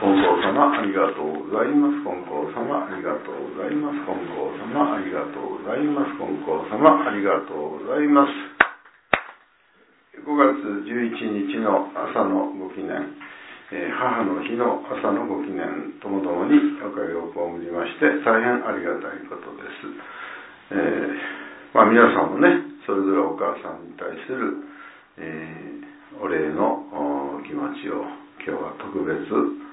金光様ありがとうございます。金光様ありがとうございます。金光様ありがとうございます。金光様ありがとうございます。5月11日の朝のご記念、母の日の朝のご記念ともどもにおかげを被りまして大変ありがたいことです。皆さんもね、それぞれお母さんに対する、お礼の気持ちを今日は特別、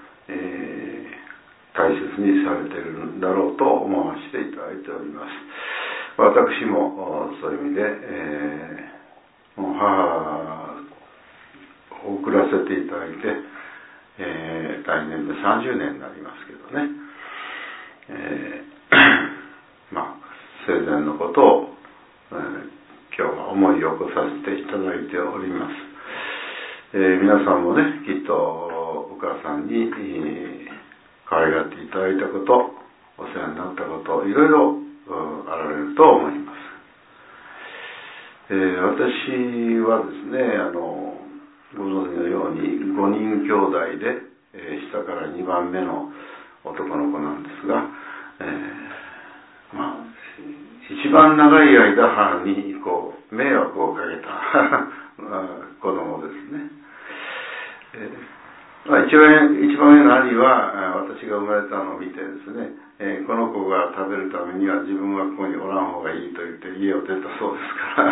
大切にされているんだろうと思わせていただいております。私もそういう意味で、もう母を送らせていただいて、来年で30年になりますけどね、生前のことを、今日は思い起こさせていただいております。皆さんもね、きっとお母さんに可愛がっていただいたこと、お世話になったこと、いろいろあられると思います。私はですね、ご存知のように5人兄弟で、下から2番目の男の子なんですが、一番長い間母に迷惑をかけた子供ですね。一番上の兄は私が生まれたのを見てですね、この子が食べるためには自分はここにおらん方がいいと言って家を出たそうですから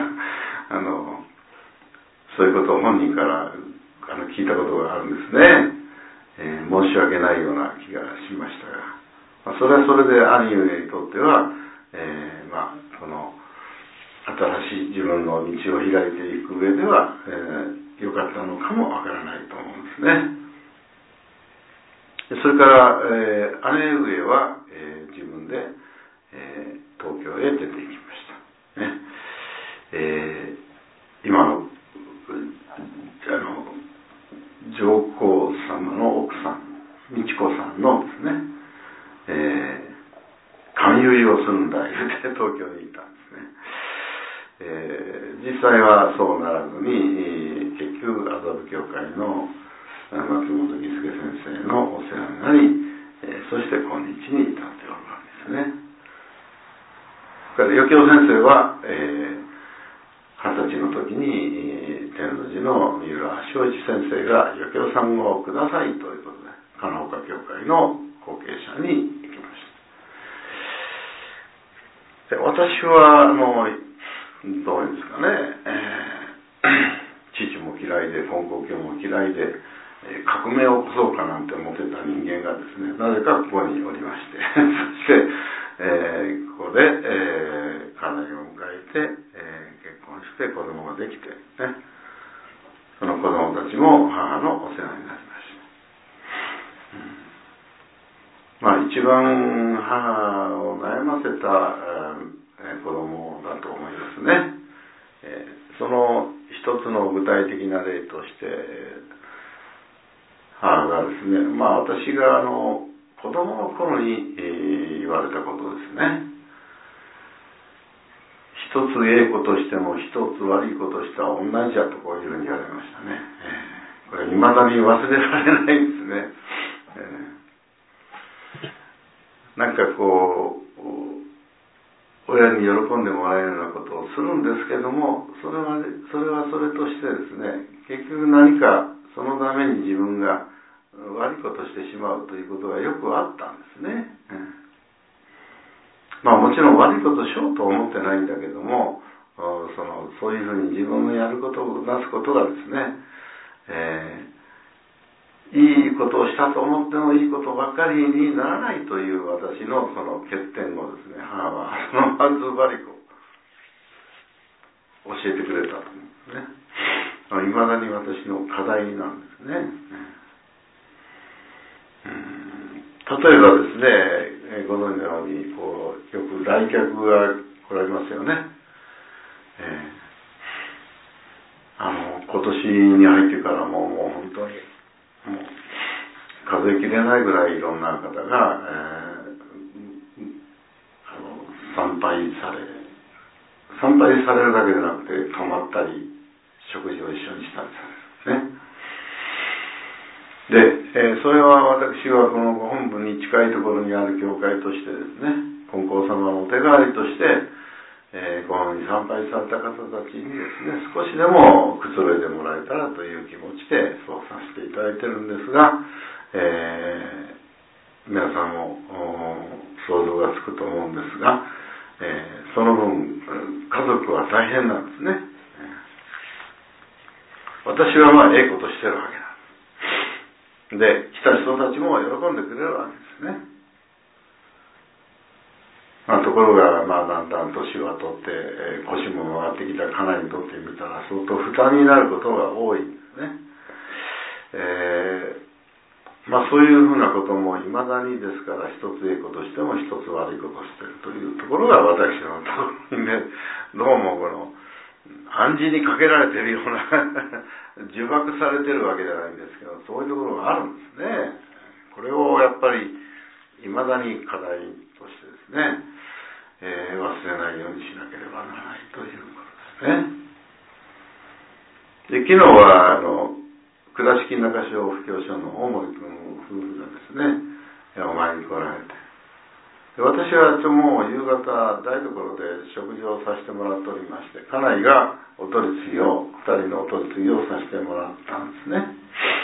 そういうことを本人から聞いたことがあるんですね。申し訳ないような気がしましたが、それはそれで兄上にとっては、この新しい自分の道を開いていく上では、良かったのかもわからないと思うんですね。それから、姉上は、自分で、東京へ出て行きましたね。今の上皇様の奥さん美智子さんのですね、勧誘をするんだ言って東京に行ったんですね。実際はそうならずに、結局麻布教会の松本義輔先生のお世話になり、そして今日に至っておるわけですね。余興先生は、20歳の時に天王寺の三浦正一先生が余興さんをくださいということで金岡教会の後継者に行きました。で、私はどういうんですかね、父も嫌いで金光教も嫌いで、革命を起こそうかなんて思ってた人間がですね、なぜかここにおりましてそして、ここで、家内を迎えて、結婚して子供ができて、ね、その子供たちも母のお世話になりました。一番母を悩ませた、子供だと思いますね。その一つの具体的な例として母がですね、私が子供の頃に、言われたことですね。一つええことしても一つ悪いことしたら同じやとこういうふうに言われましたね。これ未だに忘れられないんですね。なんか親に喜んでもらえるようなことをするんですけども、それはそれとしてですね、結局何かそのために自分が悪いことしてしまうということがよくあったんですね。もちろん悪いことをしようと思ってないんだけども、そういうふうに自分のやることをなすことがですね、いいことをしたと思ってもいいことばっかりにならないという私のその欠点をですね、母はまずばり教えてくれたと思うんですね。未だに私の課題なんですね。例えばですね、ご存知のようによく来客が来られますよね。今年に入ってからもう本当に数えきれないぐらいいろんな方が、参拝されるだけでなくて泊まったり食事を一緒にしたりされるんですね。 で、それは私はこのご本部に近いところにある教会としてですね、金光様のお手代わりとして、ご本に参拝された方たちにですね、少しでもくつろいでもらえたらという気持ちでそうさせていただいてるんですが、皆さんも想像がつくと思うんですが、その分家族は大変なんですね。私はまあええことしてるわけなんです。で、来た人たちも喜んでくれるわけですね。まあ、ところが、まあ、だんだん年は取って、腰も回ってきた家内にとってみたら相当負担になることが多いんですね。まあ、そういうふうなこともいまだにですから、一ついいことしても一つ悪いことしてるというところが私のところにね、どうもこの暗示にかけられているような呪縛されてるわけじゃないんですけど、そういうところがあるんですね。これをやっぱりいまだに課題としてですね、忘れないようにしなければならないということですね。で、昨日は倉敷中小布教所の大森君夫婦がですね、お参りに来られて、で、私はもう夕方台所で食事をさせてもらっておりまして、家内がお取り次ぎを、2人のお取り次ぎをさせてもらったんですね。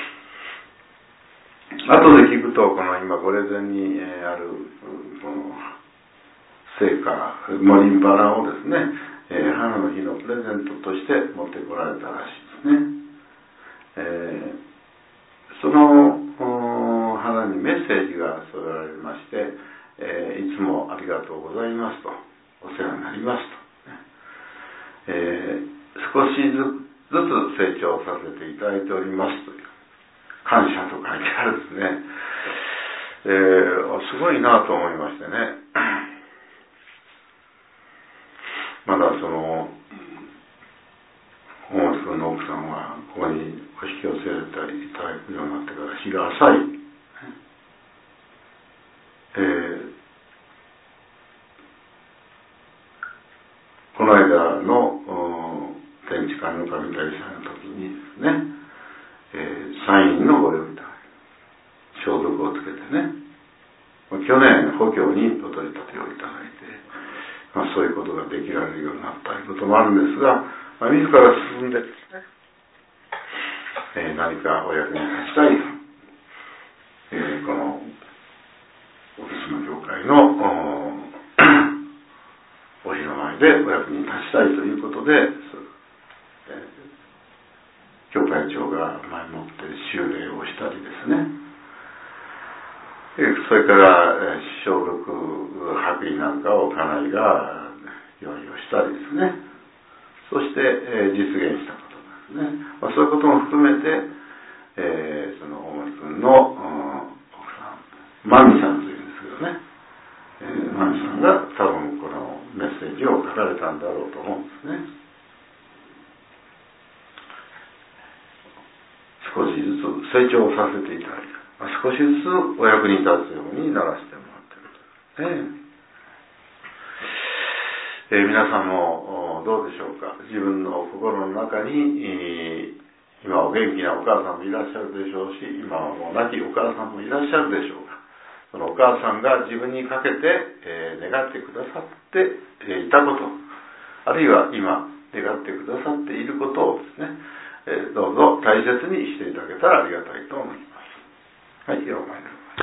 後で聞くと、この今ご霊前にあるこの聖火モリンバラをですね、母の日のプレゼントとして持ってこられたらしいですね。その花にメッセージが添えられまして、いつもありがとうございますと、お世話になりますと、少しずつ成長させていただいておりますという感謝と書いてあるんですね。すごいなと思いましてね。まだその大松君の奥さんはここにお引き寄せられていただくようになってから日が浅い、この間の天地観の神大祭の時にですね、サインのご用意いただき、消毒をつけてね、去年補強にお取り立てをいただいて、そういうことができられるようになったということもあるんですが、自ら進んでですね、何かお役に立ちたいと、このオフィスの教会のお日の前でお役に立ちたいということで、教会長が前もって修礼をしたりですね、それから消毒白衣なんかを家内が用意をしたりですね、そして実現したことなんですね。そういうことも含めて、その大森君の奥さん、マミさんというんですけどね、マミさんが多分このメッセージを書かれたんだろうと思うんですね。少しずつ成長させていただいて、少しずつお役に立つようにならせてもらっていると、皆さんもどうでしょうか。自分の心の中に今お元気なお母さんもいらっしゃるでしょうし、今はもう亡きお母さんもいらっしゃるでしょうか。そのお母さんが自分にかけて、願ってくださっていたこと、あるいは今願ってくださっていることをですね、どうぞ大切にしていただけたらありがたいと思います。はい、お参り。